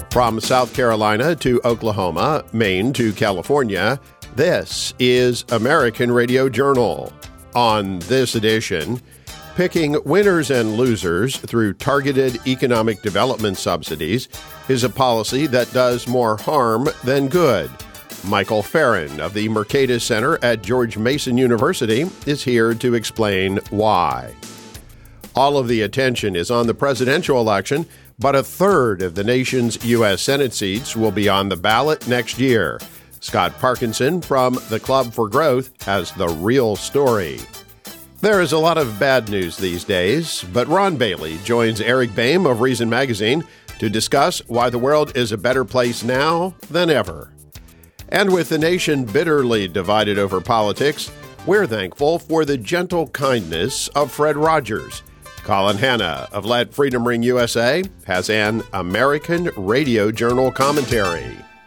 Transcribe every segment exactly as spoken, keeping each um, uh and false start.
From South Carolina to Oklahoma, Maine to California, this is American Radio Journal. On this edition, picking winners and losers through targeted economic development subsidies is a policy that does more harm than good. Michael Farron of the Mercatus Center at George Mason University is here to explain why. All of the attention is on the presidential election, but a third of the nation's U S Senate seats will be on the ballot next year. Scott Parkinson from the Club for Growth has the real story. There is a lot of bad news these days, but Ron Bailey joins Eric Boehm of Reason Magazine to discuss why the world is a better place now than ever. And with the nation bitterly divided over politics, we're thankful for the gentle kindness of Fred Rogers. Colin Hanna of Let Freedom Ring U S A has an American Radio Journal commentary.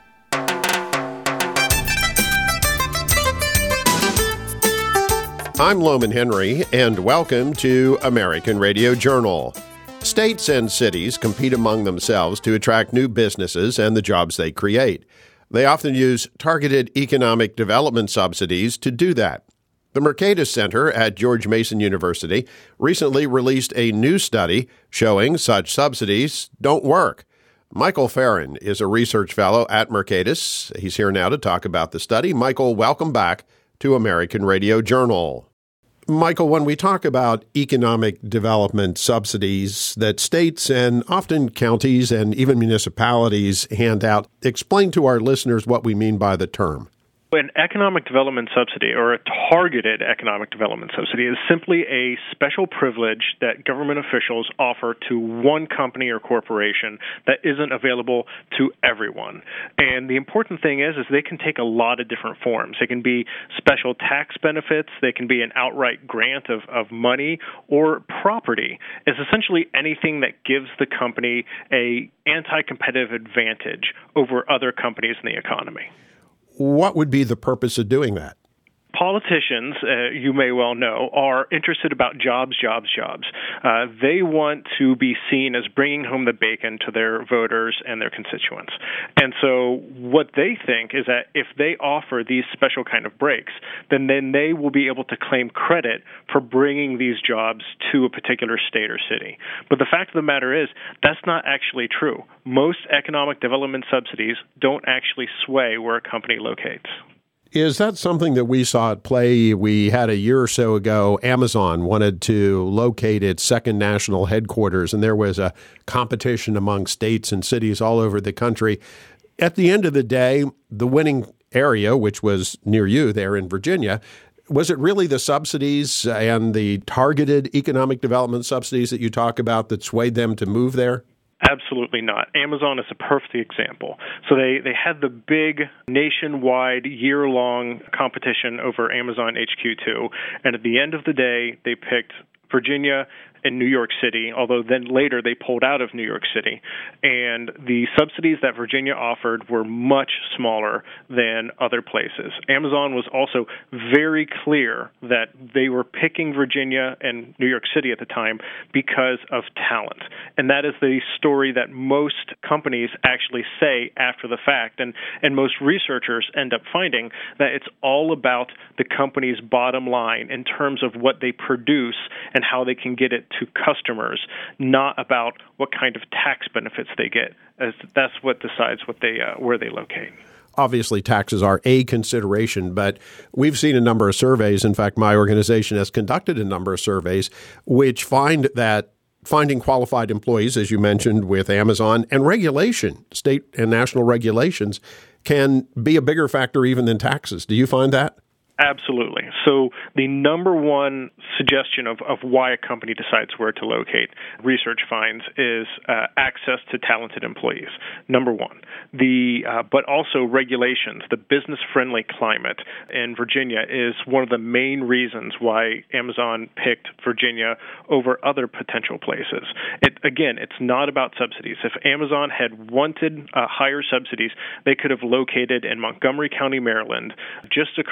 I'm Loman Henry, and welcome to American Radio Journal. States and cities compete among themselves to attract new businesses and the jobs they create. They often use targeted economic development subsidies to do that. The Mercatus Center at George Mason University recently released a new study showing such subsidies don't work. Michael Farron is a research fellow at Mercatus. He's here now to talk about the study. Michael, welcome back to American Radio Journal. Michael, when we talk about economic development subsidies that states and often counties and even municipalities hand out, explain to our listeners what we mean by the term. An economic development subsidy, or a targeted economic development subsidy, is simply a special privilege that government officials offer to one company or corporation that isn't available to everyone. And the important thing is, is they can take a lot of different forms. They can be special tax benefits, they can be an outright grant of, of money, or property. It's essentially anything that gives the company a anti-competitive advantage over other companies in the economy. What would be the purpose of doing that? Politicians, uh, you may well know, are interested about jobs, jobs, jobs. Uh, they want to be seen as bringing home the bacon to their voters and their constituents. And so what they think is that if they offer these special kind of breaks, then, then they will be able to claim credit for bringing these jobs to a particular state or city. But the fact of the matter is, that's not actually true. Most economic development subsidies don't actually sway where a company locates. Is that something that we saw at play? We had a year or so ago, Amazon wanted to locate its second national headquarters, and there was a competition among states and cities all over the country. At the end of the day, the winning area, which was near you there in Virginia, was it really the subsidies and the targeted economic development subsidies that you talk about that swayed them to move there? Absolutely not. Amazon is a perfect example. So they, they had the big nationwide year-long competition over Amazon H Q two, and at the end of the day, they picked Virginia and New York City, although then later they pulled out of New York City. And the subsidies that Virginia offered were much smaller than other places. Amazon was also very clear that they were picking Virginia and New York City at the time because of talent. And that is the story that most companies actually say after the fact. And, and most researchers end up finding that it's all about the company's bottom line in terms of what they produce and how they can get it to customers, not about what kind of tax benefits they get, as that's what decides what they uh, where they locate. Obviously, taxes are a consideration, but we've seen a number of surveys. In fact, my organization has conducted a number of surveys which find that finding qualified employees, as you mentioned with Amazon, and regulation, state and national regulations, can be a bigger factor even than taxes. Do you find that? Absolutely. So the number one suggestion of, of why a company decides where to locate, research finds, is uh, access to talented employees, number one. The uh, but also regulations, the business-friendly climate in Virginia is one of the main reasons why Amazon picked Virginia over other potential places. It, again, it's not about subsidies. If Amazon had wanted uh, higher subsidies, they could have located in Montgomery County, Maryland, just across the D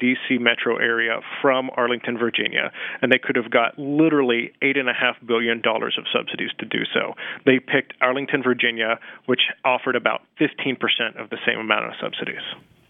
D C metro area from Arlington, Virginia, and they could have got literally eight point five billion dollars of subsidies to do so. They picked Arlington, Virginia, which offered about fifteen percent of the same amount of subsidies.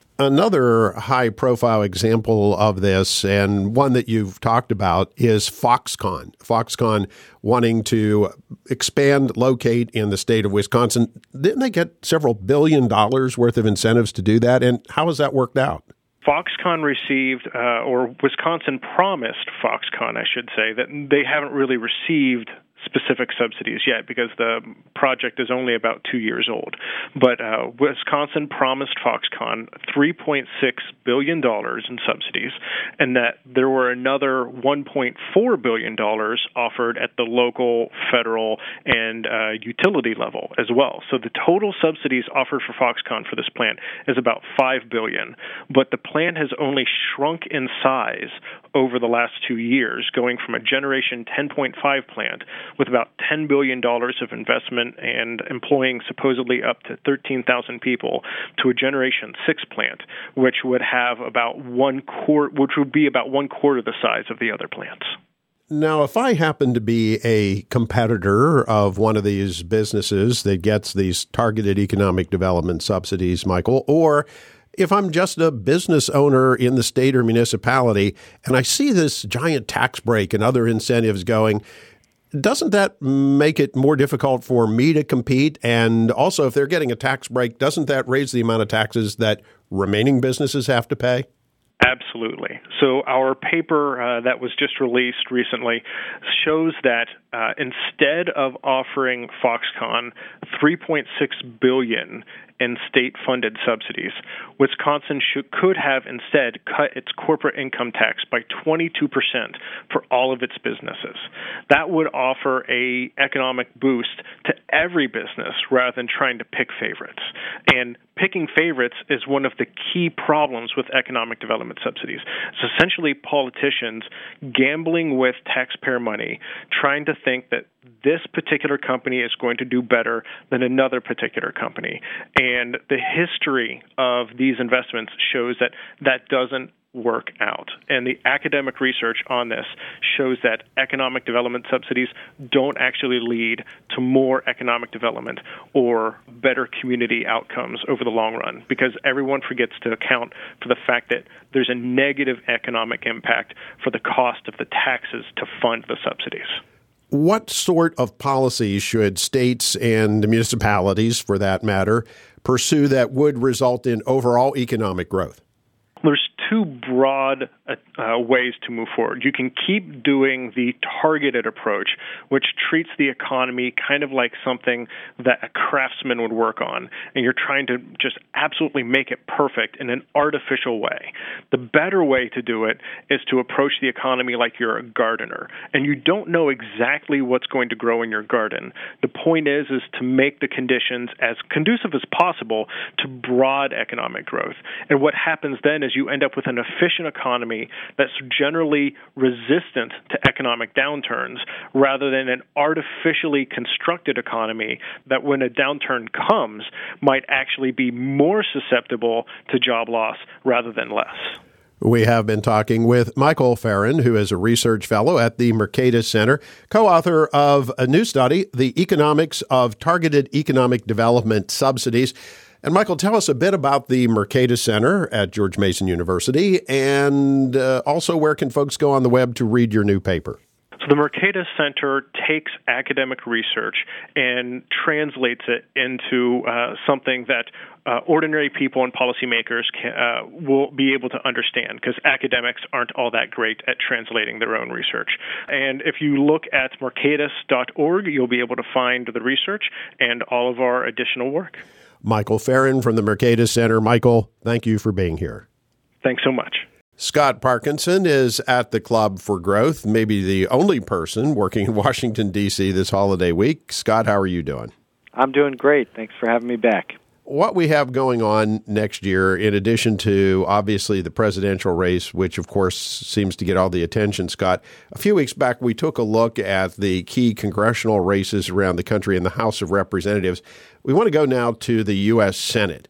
Another high-profile example of this, and one that you've talked about, is Foxconn. Foxconn wanting to expand, locate in the state of Wisconsin. Didn't they get several billion dollars worth of incentives to do that? And how has that worked out? Foxconn received, uh, or Wisconsin promised Foxconn, I should say, that they haven't really received specific subsidies yet because the project is only about two years old. But uh, Wisconsin promised Foxconn three point six billion dollars in subsidies, and that there were another one point four billion dollars offered at the local, federal, and uh, utility level as well. So the total subsidies offered for Foxconn for this plant is about five billion dollars, but the plant has only shrunk in size over the last two years, going from a Generation ten point five plant with about ten billion dollars of investment and employing supposedly up to thirteen thousand people to a Generation six plant, which would have about one quarter, which would be about one quarter the size of the other plants. Now, if I happen to be a competitor of one of these businesses that gets these targeted economic development subsidies, Michael, or if I'm just a business owner in the state or municipality and I see this giant tax break and other incentives going, doesn't that make it more difficult for me to compete? And also, if they're getting a tax break, doesn't that raise the amount of taxes that remaining businesses have to pay? Absolutely. So our paper uh, that was just released recently shows that uh, instead of offering Foxconn three point six billion dollars in state-funded subsidies, Wisconsin should, could have instead cut its corporate income tax by twenty-two percent for all of its businesses. That would offer a economic boost to every business rather than trying to pick favorites. And picking favorites is one of the key problems with economic development subsidies. It's essentially politicians gambling with taxpayer money, trying to think that this particular company is going to do better than another particular company. And the history of these investments shows that that doesn't work out. And the academic research on this shows that economic development subsidies don't actually lead to more economic development or better community outcomes over the long run, because everyone forgets to account for the fact that there's a negative economic impact for the cost of the taxes to fund the subsidies. What sort of policies should states and municipalities, for that matter, pursue that would result in overall economic growth? There's two broad uh, ways to move forward. You can keep doing the targeted approach, which treats the economy kind of like something that a craftsman would work on, and you're trying to just absolutely make it perfect in an artificial way. The better way to do it is to approach the economy like you're a gardener, and you don't know exactly what's going to grow in your garden. The point is, is to make the conditions as conducive as possible to broad economic growth. And what happens then is you end up with an efficient economy that's generally resistant to economic downturns rather than an artificially constructed economy that when a downturn comes might actually be more susceptible to job loss rather than less. We have been talking with Michael Farren, who is a research fellow at the Mercatus Center, co-author of a new study, The Economics of Targeted Economic Development Subsidies. And Michael, tell us a bit about the Mercatus Center at George Mason University, and uh, also where can folks go on the web to read your new paper? So the Mercatus Center takes academic research and translates it into uh, something that uh, ordinary people and policymakers can, uh, will be able to understand, because academics aren't all that great at translating their own research. And if you look at mercatus dot org, you'll be able to find the research and all of our additional work. Michael Farren from the Mercatus Center. Michael, thank you for being here. Thanks so much. Scott Parkinson is at the Club for Growth, maybe the only person working in Washington, D C this holiday week. Scott, how are you doing? I'm doing great. Thanks for having me back. What we have going on next year, in addition to obviously the presidential race, which of course seems to get all the attention, Scott, a few weeks back we took a look at the key congressional races around the country in the House of Representatives. We want to go now to the U S Senate.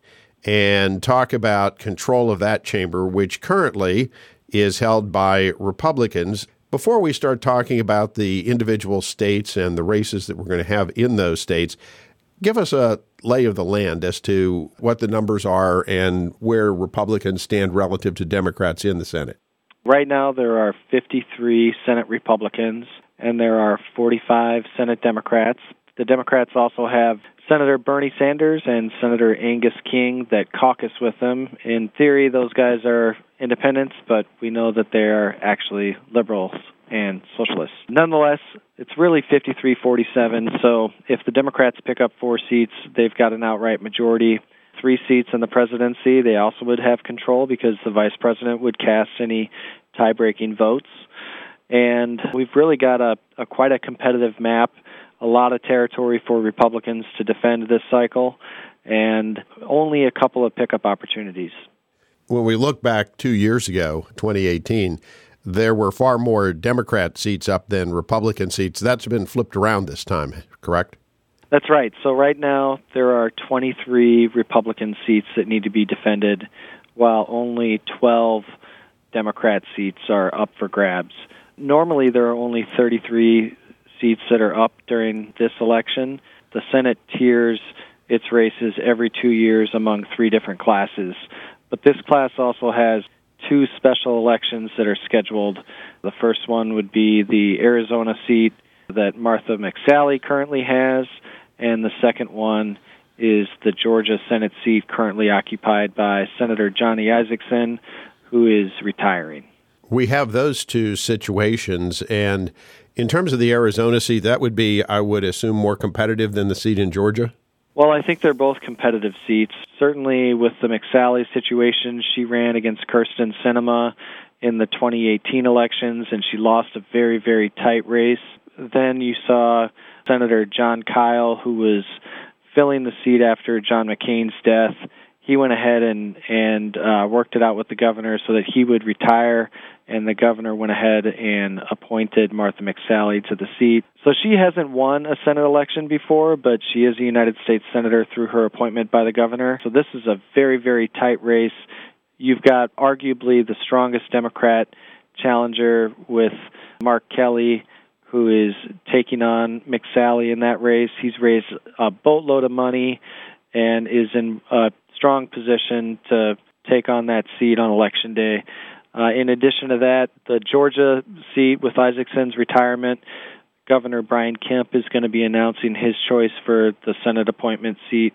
and talk about control of that chamber, which currently is held by Republicans. Before we start talking about the individual states and the races that we're going to have in those states, give us a lay of the land as to what the numbers are and where Republicans stand relative to Democrats in the Senate. Right now, there are fifty-three Senate Republicans, and there are forty-five Senate Democrats. The Democrats also have Senator Bernie Sanders and Senator Angus King that caucus with them. In theory, those guys are independents, but we know that they are actually liberals and socialists. Nonetheless, it's really fifty-three forty-seven, so if the Democrats pick up four seats, they've got an outright majority. Three seats in the presidency, they also would have control because the vice president would cast any tie-breaking votes. And we've really got a, a quite a competitive map, a lot of territory for Republicans to defend this cycle, and only a couple of pickup opportunities. When we look back two years ago, twenty eighteen, there were far more Democrat seats up than Republican seats. That's been flipped around this time, correct? That's right. So right now there are twenty-three Republican seats that need to be defended, while only twelve Democrat seats are up for grabs. Normally there are only thirty-three seats that are up during this election. The Senate tiers its races every two years among three different classes. But this class also has two special elections that are scheduled. The first one would be the Arizona seat that Martha McSally currently has, and the second one is the Georgia Senate seat currently occupied by Senator Johnny Isakson, who is retiring. We have those two situations, and in terms of the Arizona seat, that would be, I would assume, more competitive than the seat in Georgia? Well, I think they're both competitive seats. Certainly with the McSally situation, she ran against Kirsten Sinema in the twenty eighteen elections, and she lost a very, very tight race. Then you saw Senator John Kyle, who was filling the seat after John McCain's death. He went ahead and, and uh, worked it out with the governor so that he would retire, and the governor went ahead and appointed Martha McSally to the seat. So she hasn't won a Senate election before, but she is a United States Senator through her appointment by the governor. So this is a very, very tight race. You've got arguably the strongest Democrat challenger with Mark Kelly, who is taking on McSally in that race. He's raised a boatload of money and is in a strong position to take on that seat on Election Day. Uh, in addition to that, the Georgia seat with Isakson's retirement, Governor Brian Kemp is going to be announcing his choice for the Senate appointment seat,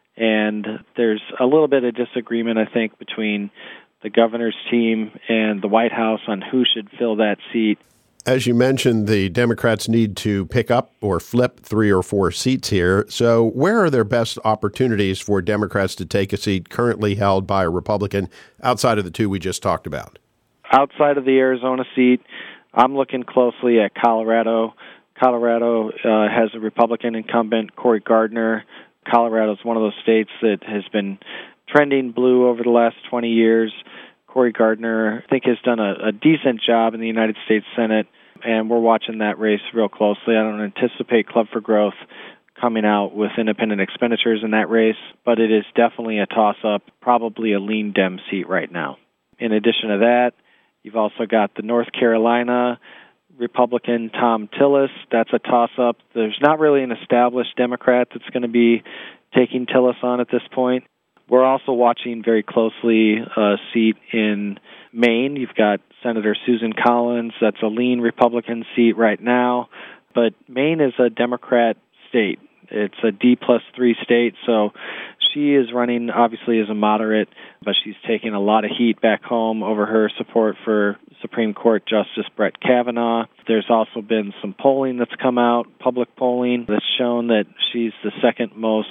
and there's a little bit of disagreement, I think, between the governor's team and the White House on who should fill that seat. As you mentioned, the Democrats need to pick up or flip three or four seats here. So where are their best opportunities for Democrats to take a seat currently held by a Republican outside of the two we just talked about? Outside of the Arizona seat, I'm looking closely at Colorado. Colorado uh, has a Republican incumbent, Cory Gardner. Colorado is one of those states that has been trending blue over the last twenty years. Cory Gardner, I think, has done a, a decent job in the United States Senate, and we're watching that race real closely. I don't anticipate Club for Growth coming out with independent expenditures in that race, but it is definitely a toss-up, probably a lean Dem seat right now. In addition to that, you've also got the North Carolina Republican Thom Tillis. That's a toss-up. There's not really an established Democrat that's going to be taking Tillis on at this point. We're also watching very closely a seat in Maine. You've got Senator Susan Collins. That's a lean Republican seat right now. But Maine is a Democrat state. It's a D plus three state, so she is running obviously as a moderate, but she's taking a lot of heat back home over her support for Supreme Court Justice Brett Kavanaugh. There's also been some polling that's come out, public polling, that's shown that she's the second most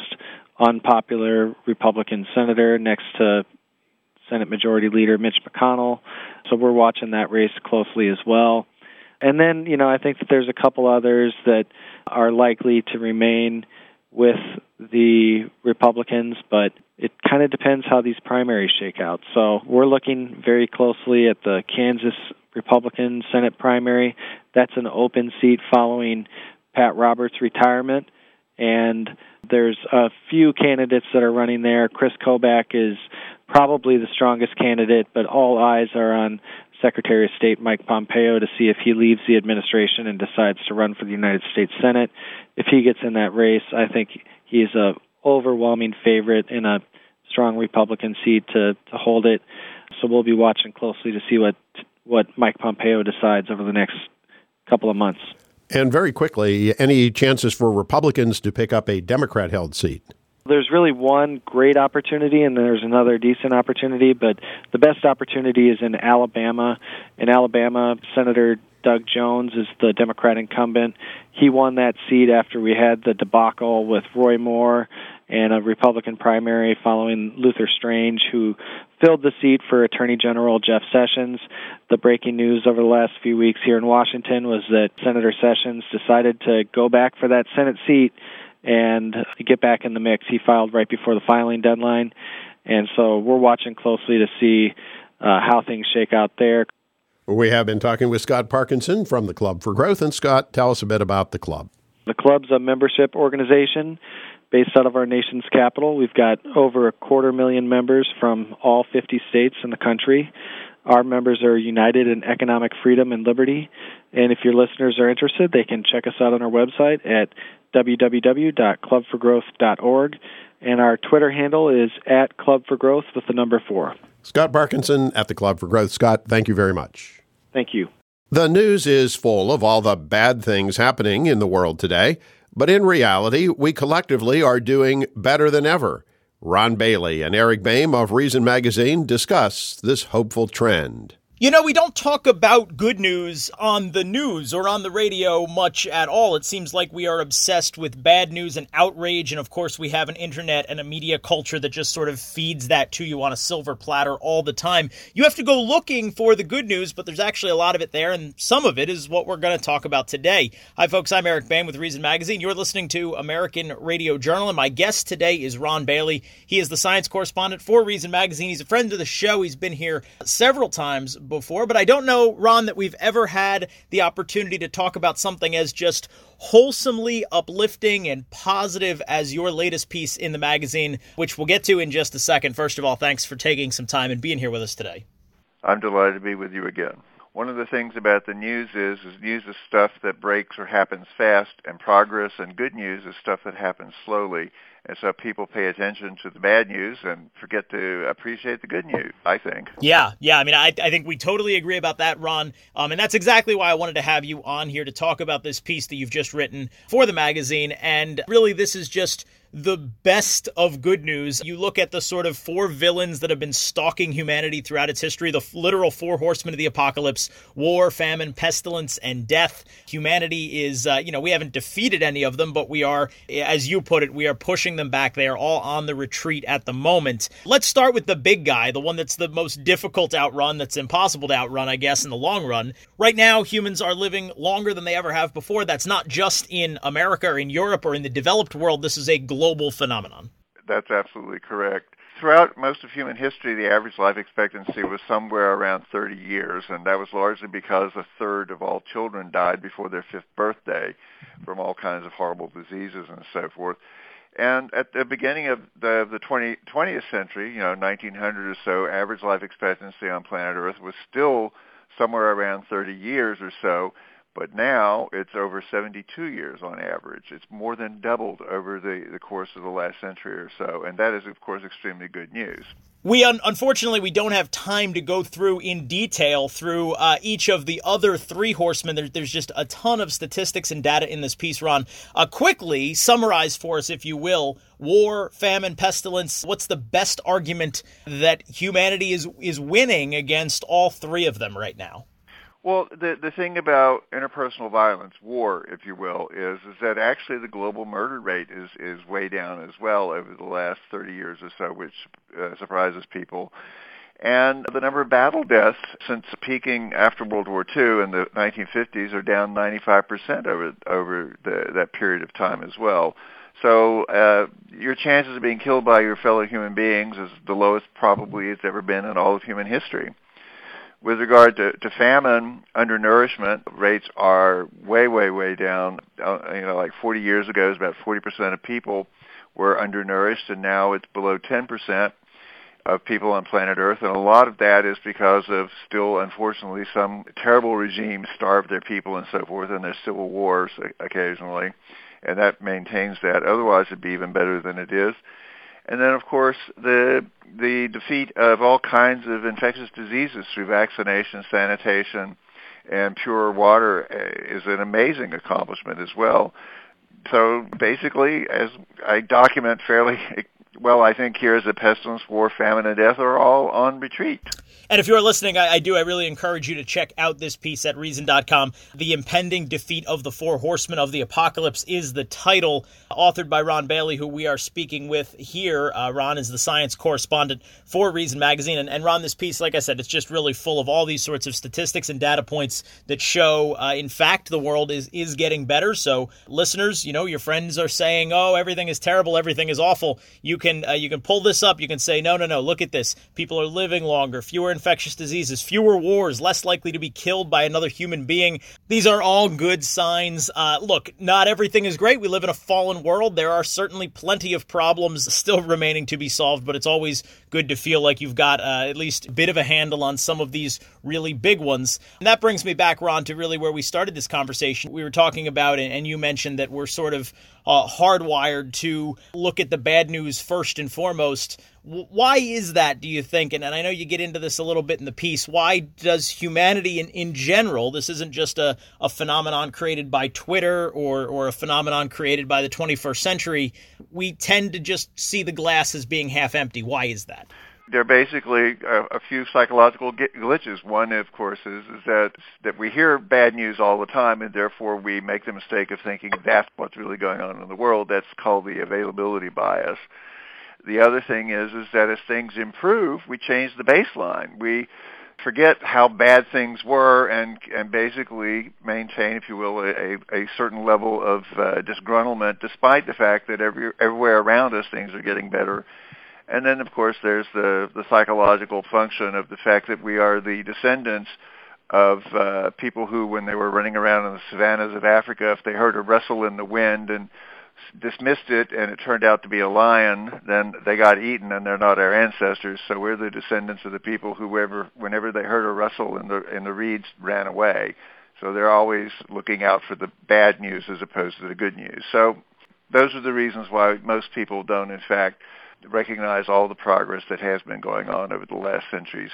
unpopular Republican senator next to Senate Majority Leader Mitch McConnell. So we're watching that race closely as well. And then, you know, I think that there's a couple others that are likely to remain with the Republicans, but it kind of depends how these primaries shake out. So we're looking very closely at the Kansas Republican Senate primary. That's an open seat following Pat Roberts' retirement. and there's a few candidates that are running there. Chris Kobach is probably the strongest candidate, but all eyes are on Secretary of State Mike Pompeo to see if he leaves the administration and decides to run for the United States Senate. If he gets in that race, I think he's a overwhelming favorite in a strong Republican seat to, to hold it. So we'll be watching closely to see what what Mike Pompeo decides over the next couple of months. And very quickly, any chances for Republicans to pick up a Democrat-held seat? There's really one great opportunity, and there's another decent opportunity, but the best opportunity is in Alabama. In Alabama, Senator Doug Jones is the Democrat incumbent. He won that seat after we had the debacle with Roy Moore and a Republican primary following Luther Strange, who filled the seat for Attorney General Jeff Sessions. The breaking news over the last few weeks here in Washington was that Senator Sessions decided to go back for that Senate seat and get back in the mix. He filed right before the filing deadline, and so we're watching closely to see uh, how things shake out there. We have been talking with Scott Parkinson from the Club for Growth. And Scott, tell us a bit about the club. The club's a membership organization based out of our nation's capital. We've got over a quarter million members from all fifty states in the country. Our members are united in economic freedom and liberty. And if your listeners are interested, they can check us out on our website at w w w dot club for growth dot org. And our Twitter handle is at Club for Growth with the number four. Scott Parkinson at the Club for Growth. Scott, thank you very much. Thank you. The news is full of all the bad things happening in the world today, but in reality, we collectively are doing better than ever. Ron Bailey and Eric Boehm of Reason Magazine discuss this hopeful trend. You know, we don't talk about good news on the news or on the radio much at all. It seems like we are obsessed with bad news and outrage, and of course we have an internet and a media culture that just sort of feeds that to you on a silver platter all the time. You have to go looking for the good news, but there's actually a lot of it there, and some of it is what we're going to talk about today. Hi, folks. I'm Eric Boehm with Reason Magazine. You're listening to American Radio Journal, and my guest today is Ron Bailey. He is the science correspondent for Reason Magazine. He's a friend of the show. He's been here several times before, but I don't know, Ron, that we've ever had the opportunity to talk about something as just wholesomely uplifting and positive as your latest piece in the magazine, which we'll get to in just a second. First of all, thanks for taking some time and being here with us today. I'm delighted to be with you again. One of the things about the news is, is news is stuff that breaks or happens fast, and progress and good news is stuff that happens slowly. And so people pay attention to the bad news and forget to appreciate the good news, I think. Yeah, yeah. I mean, I, I think we totally agree about that, Ron. Um, and that's exactly why I wanted to have you on here to talk about this piece that you've just written for the magazine. And really, this is just the best of good news. You look at the sort of four villains that have been stalking humanity throughout its history, the literal four horsemen of the apocalypse: war, famine, pestilence, and death. Humanity is, uh, you know, we haven't defeated any of them, but we are, as you put it, we are pushing them back. They are all on the retreat at the moment. Let's start with the big guy, the one that's the most difficult to outrun, that's impossible to outrun, I guess, in the long run. Right now, humans are living longer than they ever have before. That's not just in America or in Europe or in the developed world. This is a global phenomenon. That's absolutely correct. Throughout most of human history, the average life expectancy was somewhere around thirty years, and that was largely because a third of all children died before their fifth birthday from all kinds of horrible diseases and so forth. And at the beginning of the, the twentieth century, you know, nineteen hundred or so, average life expectancy on planet Earth was still somewhere around thirty years or so. But now it's over seventy-two years on average. It's more than doubled over the, the course of the last century or so. And that is, of course, extremely good news. We un- unfortunately, we don't have time to go through in detail through uh, each of the other three horsemen. There, there's just a ton of statistics and data in this piece, Ron. Uh, quickly summarize for us, if you will, war, famine, pestilence. What's the best argument that humanity is is winning against all three of them right now? Well, the the thing about interpersonal violence, war, if you will, is is that actually the global murder rate is, is way down as well over the last thirty years or so, which uh, surprises people. And the number of battle deaths since peaking after World War Two in the nineteen fifties are down ninety-five percent over over the, that period of time as well. So uh, your chances of being killed by your fellow human beings is the lowest probably it's ever been in all of human history. With regard to, to famine, undernourishment rates are way, way, way down. Uh, you know, like forty years ago, it was about forty percent of people were undernourished, and now it's below ten percent of people on planet Earth. And a lot of that is because of still, unfortunately, some terrible regimes starve their people and so forth, and there's civil wars occasionally, and that maintains that. Otherwise, it'd be even better than it is. And then, of course, the the defeat of all kinds of infectious diseases through vaccination, sanitation, and pure water is an amazing accomplishment as well. So basically, as I document fairly well, I think here is a pestilence, war, famine, and death are all on retreat. And if you're listening, I, I do, I really encourage you to check out this piece at Reason dot com. The Impending Defeat of the Four Horsemen of the Apocalypse is the title, authored by Ron Bailey, who we are speaking with here. Uh, Ron is the science correspondent for Reason Magazine. And, and Ron, this piece, like I said, it's just really full of all these sorts of statistics and data points that show, uh, in fact, the world is, is getting better. So listeners, you know, your friends are saying, oh, everything is terrible, everything is awful. You can, uh, you can pull this up. You can say, no, no, no, look at this. People are living longer, fewer infectious diseases, fewer wars, less likely to be killed by another human being. These are all good signs. Uh, look, not everything is great. We live in a fallen world. There are certainly plenty of problems still remaining to be solved, but it's always good to feel like you've got uh, at least a bit of a handle on some of these really big ones. And that brings me back, Ron, to really where we started this conversation. We were talking about, and you mentioned that we're sort of uh, hardwired to look at the bad news first and foremost. Why is that, do you think? And, and I know you get into this a little bit in the piece. Why does humanity in, in general, this isn't just a, a phenomenon created by Twitter or, or a phenomenon created by the twenty-first century, we tend to just see the glass as being half empty? Why is that? There are basically a, a few psychological glitches. One, of course, is, is that that we hear bad news all the time, and therefore we make the mistake of thinking that's what's really going on in the world. That's called the availability bias. The other thing is is that as things improve, we change the baseline. We forget how bad things were and and basically maintain, if you will, a, a certain level of uh, disgruntlement, despite the fact that every, everywhere around us things are getting better. And then, of course, there's the, the psychological function of the fact that we are the descendants of uh, people who, when they were running around in the savannas of Africa, if they heard a rustle in the wind and dismissed it and it turned out to be a lion, then they got eaten and they're not our ancestors. So we're the descendants of the people who, ever, whenever they heard a rustle in the in the reeds, ran away. So they're always looking out for the bad news as opposed to the good news. So those are the reasons why most people don't, in fact, recognize all the progress that has been going on over the last centuries.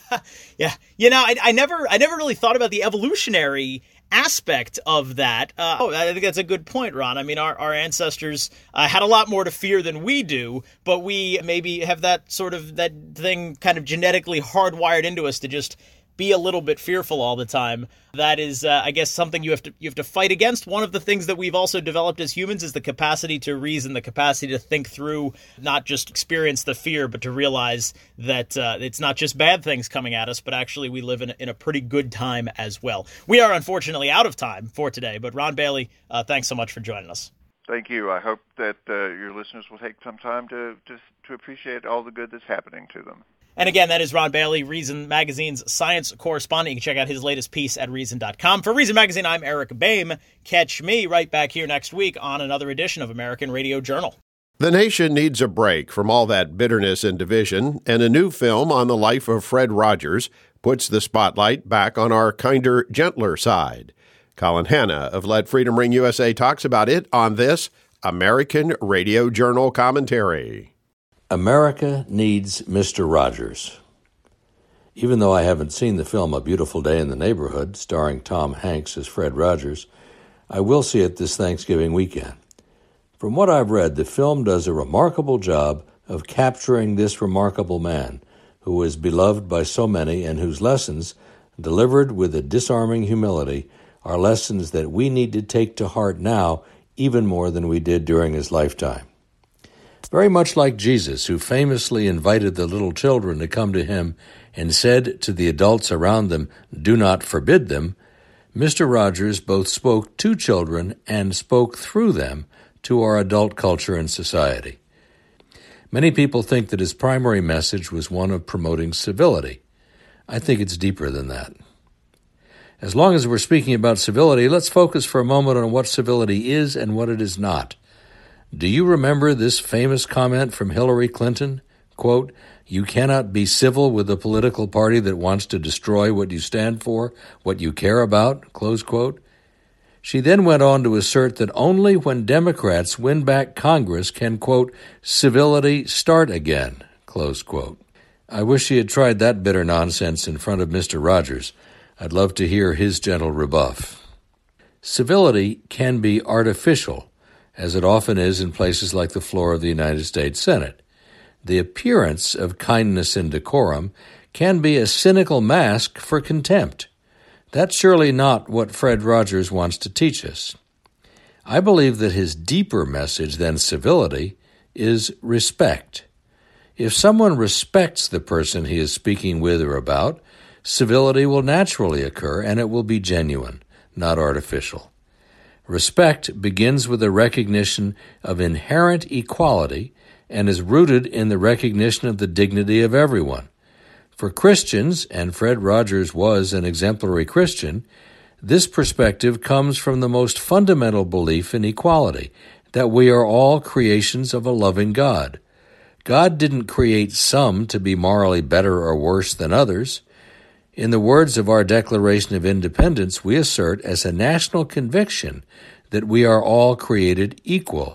Yeah, you know, I, I never, I never really thought about the evolutionary aspect of that. Uh, oh, I think that's a good point, Ron. I mean, our, our ancestors uh, had a lot more to fear than we do, but we maybe have that sort of, that thing kind of genetically hardwired into us to just be a little bit fearful all the time. That is, uh, I guess, something you have to you have to fight against. One of the things that we've also developed as humans is the capacity to reason, the capacity to think through, not just experience the fear, but to realize that uh, it's not just bad things coming at us, but actually we live in a, in a pretty good time as well. We are unfortunately out of time for today, but Ron Bailey, uh, thanks so much for joining us. Thank you. I hope that uh, your listeners will take some time to, to to appreciate all the good that's happening to them. And again, that is Ron Bailey, Reason Magazine's science correspondent. You can check out his latest piece at Reason dot com. For Reason Magazine, I'm Eric Boehm. Catch me right back here next week on another edition of American Radio Journal. The nation needs a break from all that bitterness and division, and a new film on the life of Fred Rogers puts the spotlight back on our kinder, gentler side. Colin Hanna of Let Freedom Ring U S A talks about it on this American Radio Journal commentary. America needs Mister Rogers. Even though I haven't seen the film A Beautiful Day in the Neighborhood, starring Tom Hanks as Fred Rogers, I will see it this Thanksgiving weekend. From what I've read, the film does a remarkable job of capturing this remarkable man, who is beloved by so many and whose lessons, delivered with a disarming humility, are lessons that we need to take to heart now even more than we did during his lifetime. Very much like Jesus, who famously invited the little children to come to him and said to the adults around them, "Do not forbid them," Mister Rogers both spoke to children and spoke through them to our adult culture and society. Many people think that his primary message was one of promoting civility. I think it's deeper than that. As long as we're speaking about civility, let's focus for a moment on what civility is and what it is not. Do you remember this famous comment from Hillary Clinton? Quote, "You cannot be civil with a political party that wants to destroy what you stand for, what you care about," close quote. She then went on to assert that only when Democrats win back Congress can, quote, "civility start again," close quote. I wish she had tried that bitter nonsense in front of Mister Rogers. I'd love to hear his gentle rebuff. Civility can be artificial, as it often is in places like the floor of the United States Senate. The appearance of kindness and decorum can be a cynical mask for contempt. That's surely not what Fred Rogers wants to teach us. I believe that his deeper message than civility is respect. If someone respects the person he is speaking with or about, civility will naturally occur, and it will be genuine, not artificial. Respect begins with a recognition of inherent equality and is rooted in the recognition of the dignity of everyone. For Christians, and Fred Rogers was an exemplary Christian, this perspective comes from the most fundamental belief in equality, that we are all creations of a loving God. God didn't create some to be morally better or worse than others. In the words of our Declaration of Independence, we assert as a national conviction that we are all created equal.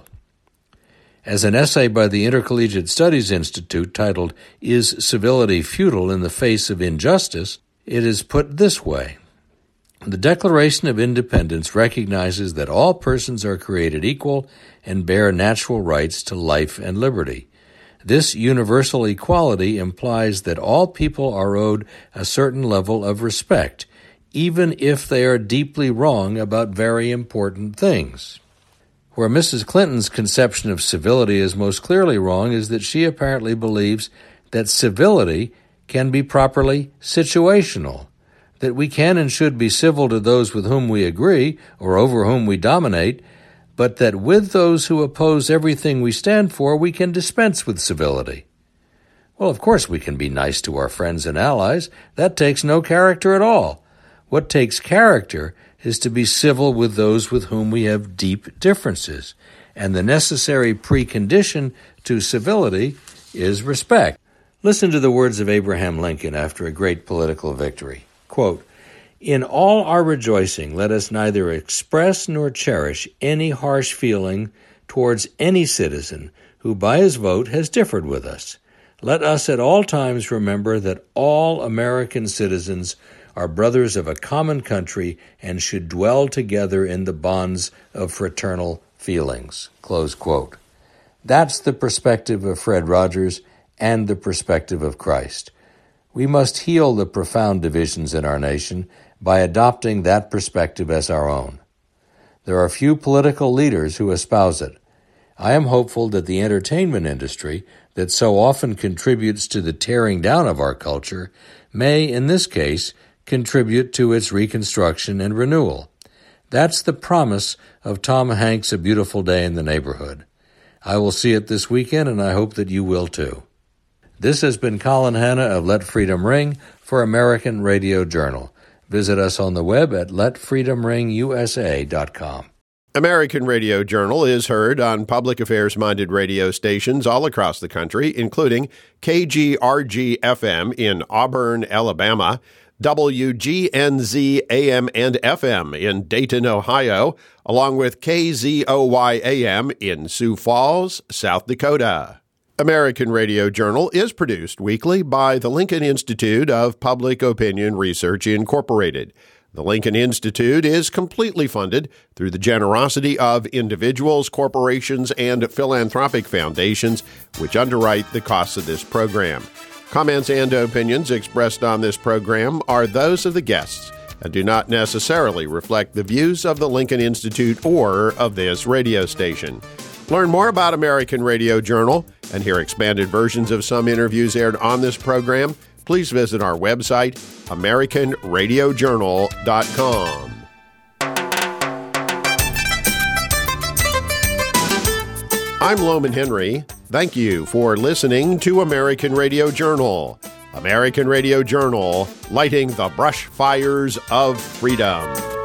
As an essay by the Intercollegiate Studies Institute titled, "Is Civility Futile in the Face of Injustice?" it is put this way. The Declaration of Independence recognizes that all persons are created equal and bear natural rights to life and liberty. This universal equality implies that all people are owed a certain level of respect, even if they are deeply wrong about very important things. Where Missus Clinton's conception of civility is most clearly wrong is that she apparently believes that civility can be properly situational, that we can and should be civil to those with whom we agree or over whom we dominate, but that with those who oppose everything we stand for, we can dispense with civility. Well, of course we can be nice to our friends and allies. That takes no character at all. What takes character is to be civil with those with whom we have deep differences, and the necessary precondition to civility is respect. Listen to the words of Abraham Lincoln after a great political victory. Quote, "In all our rejoicing, let us neither express nor cherish any harsh feeling towards any citizen who by his vote has differed with us. Let us at all times remember that all American citizens are brothers of a common country and should dwell together in the bonds of fraternal feelings." Close quote. That's the perspective of Fred Rogers and the perspective of Christ. We must heal the profound divisions in our nation by adopting that perspective as our own. There are few political leaders who espouse it. I am hopeful that the entertainment industry, that so often contributes to the tearing down of our culture, may, in this case, contribute to its reconstruction and renewal. That's the promise of Tom Hanks' A Beautiful Day in the Neighborhood. I will see it this weekend, and I hope that you will too. This has been Colin Hanna of Let Freedom Ring for American Radio Journal. Visit us on the web at let freedom ring u s a dot com. American Radio Journal is heard on public affairs-minded radio stations all across the country, including K G R G F M in Auburn, Alabama, W G N Z A M and F M in Dayton, Ohio, along with K Z O Y A M in Sioux Falls, South Dakota. American Radio Journal is produced weekly by the Lincoln Institute of Public Opinion Research, Incorporated. The Lincoln Institute is completely funded through the generosity of individuals, corporations, and philanthropic foundations, which underwrite the costs of this program. Comments and opinions expressed on this program are those of the guests and do not necessarily reflect the views of the Lincoln Institute or of this radio station. Learn more about American Radio Journal and hear expanded versions of some interviews aired on this program. Please visit our website, american radio journal dot com. I'm Loman Henry. Thank you for listening to American Radio Journal. American Radio Journal, lighting the brush fires of freedom.